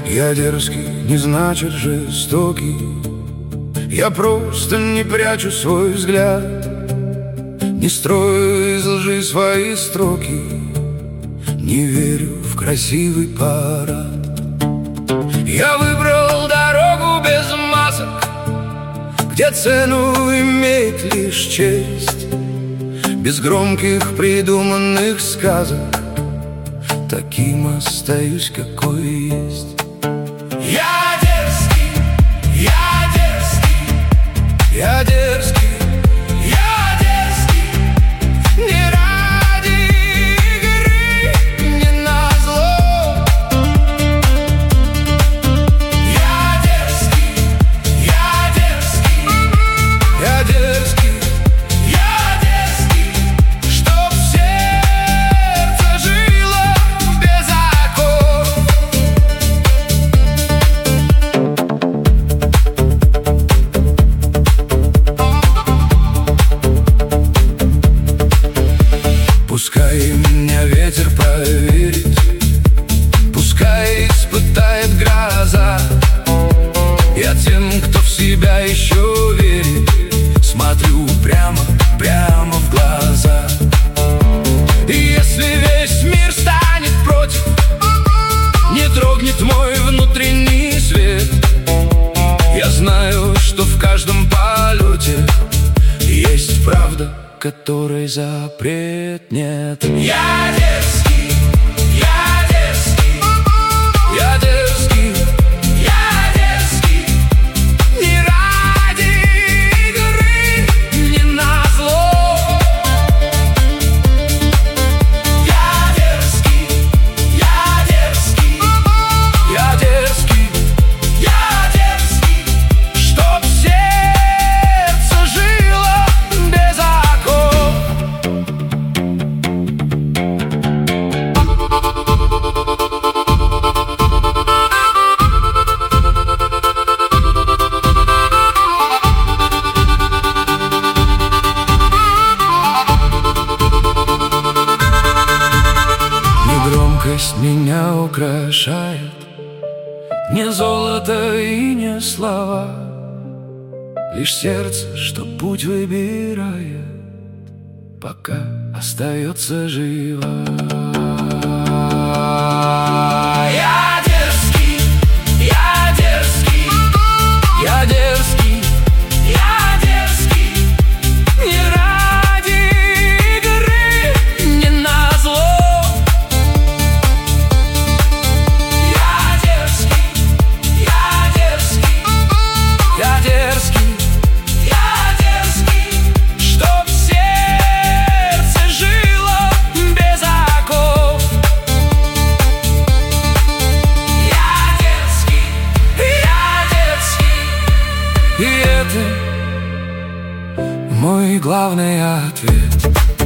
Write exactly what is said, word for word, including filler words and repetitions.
Я дерзкий, не значит жестокий. Я просто не прячу свой взгляд, не строю из лжи свои строки, не верю в красивый парад. Я выбрал дорогу без масок, где цену имеет лишь честь, без громких придуманных сказок. Таким остаюсь, какой есть. Я дерзкий, я дерзкий, я дерзкий, я дерзкий, не ради игры, не назло. Я дерзкий, я дерзкий, я дерзкий, я дерзкий, чтоб сердце жило без оков. Пускай меня ветер проверит, пускай испытает гроза. Я тем, кто в себя еще верит, смотрю прямо, прямо в глаза. И если весь мир станет против, не трогнет мой внутренний свет. Я знаю, что в каждом полете есть правда, которой запрет нет. Я дерзкий, я дерзкий, я дерзкий, я дерзкий, не ради игры, не назло. Я дерзкий, я дерзкий, я дерзкий, я дерзкий, чтоб сердце жило без оков. Не громкость меня украшает, не золото и не слова, лишь сердце, что путь выбирает, пока остается живо. Я дерзкий, я дерзкий, я дерзкий, я дерзкий, не ради игры, не назло. Я дерзкий, я дерзкий, я дерзкий, я дерзкий, чтоб сердце жило без оков. Я дерзкий, я дерзкий, и это мой главный ответ.